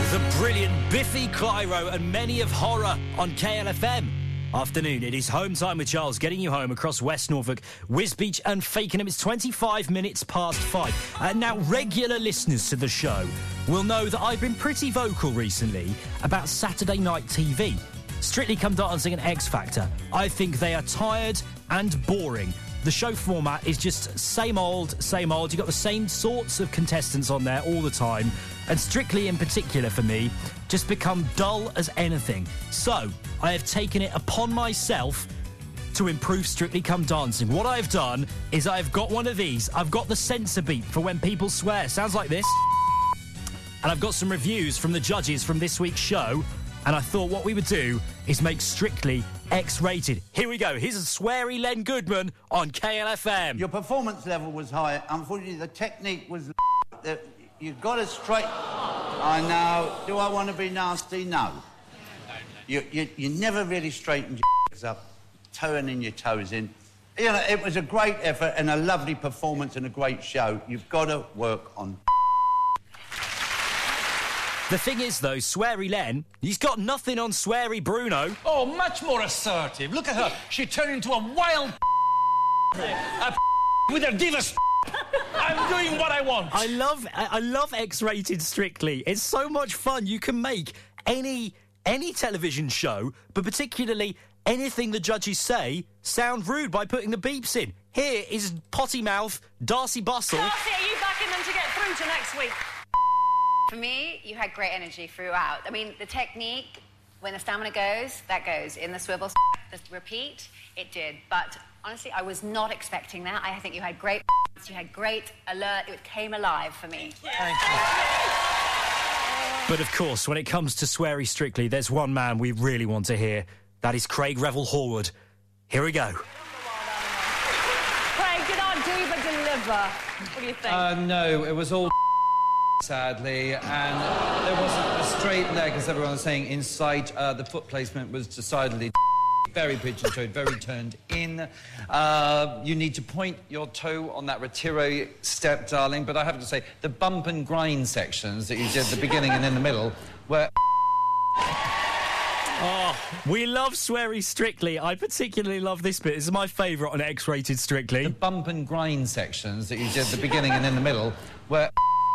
The brilliant Biffy Clyro and many of horror on KLFM. Afternoon, it is home time with Charles, getting you home across West Norfolk, Wisbech and Fakenham. It's 25 minutes past 5. Now, regular listeners to the show will know that I've been pretty vocal recently about Saturday night TV. Strictly Come Dancing and X Factor. I think they are tired and boring. The show format is just same old, same old. You've got the same sorts of contestants on there all the time. And Strictly in particular, for me, just become dull as anything. So, I have taken it upon myself to improve Strictly Come Dancing. What I've done is I've got one of these. I've got the censor beep for when people swear. Sounds like this. And I've got some reviews from the judges from this week's show. And I thought what we would do is make Strictly X-rated. Here we go. Here's a sweary Len Goodman on KLFM. Your performance level was high. Unfortunately, the technique was... You've got to straight... I know. Do I want to be nasty? No. You never really straightened your up, turning your toes in. You know, it was a great effort and a lovely performance and a great show. You've got to work on... The thing is, though, sweary Len, he's got nothing on sweary Bruno. Oh, much more assertive. Look at her. She turned into a wild with her divas. I'm doing what I want. I love X-rated Strictly. It's so much fun. You can make any television show, but particularly anything the judges say, sound rude by putting the beeps in. Here is potty mouth Darcy Bustle. Darcy, are you backing them to get through to next week? For me, you had great energy throughout. I mean, the technique, when the stamina goes, that goes. In the swivel, the repeat, it did. But honestly, I was not expecting that. I think you had great you had great alert. It came alive for me. Thank you. But of course, when it comes to sweary Strictly, there's one man we really want to hear. That is Craig Revel Horwood. Here we go. Craig, did our diva deliver? What do you think? No, it was all sadly, and there wasn't a straight leg, as everyone was saying, in sight. The foot placement was decidedly very pigeon-toed, very turned in. You need to point your toe on that retiro step, darling, but I have to say, the bump and grind sections that you did at the beginning and in the middle were... Oh, we love sweary Strictly. I particularly love this bit. This is my favourite on X-rated Strictly. The bump and grind sections that you did at the beginning and in the middle were...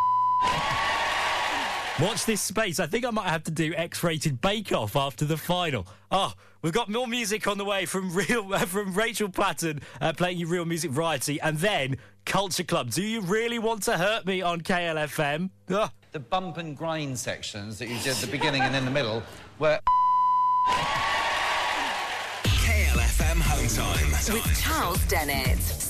Watch this space. I think I might have to do X-rated Bake Off after the final. Oh, we've got more music on the way from Rachel Platten playing you Real Music Variety, and then Culture Club. Do you really want to hurt me on KLFM? Oh. The bump and grind sections that you did at the beginning and in the middle were... KLFM Home Time. With Charles Dennett.